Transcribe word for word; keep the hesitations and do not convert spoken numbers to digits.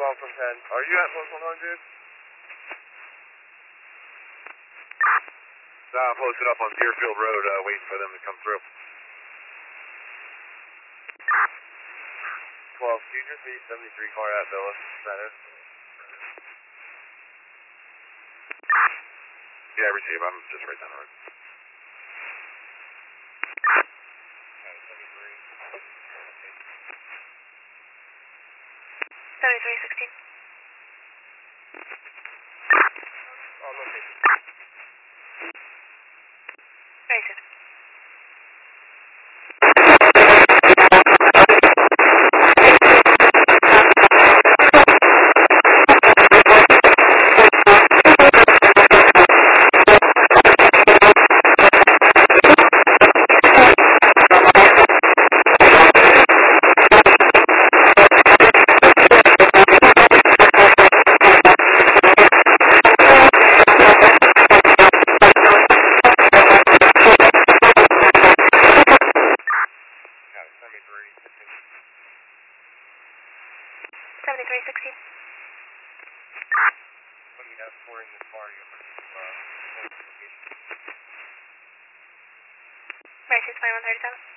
twelve from ten. Are you at plus one hundred? No, I'm posted up on Deerfield Road, uh, waiting for them to come through. twelve, can you just meet seventy-three car at Villa Center? Yeah, I receive. I'm just right down the road. seventy-three sixteen. Oh, no, thank you. Very good. seventy-three sixteen. Let me have four in this car. You have uh, location. Very two twenty-one thirty-seven.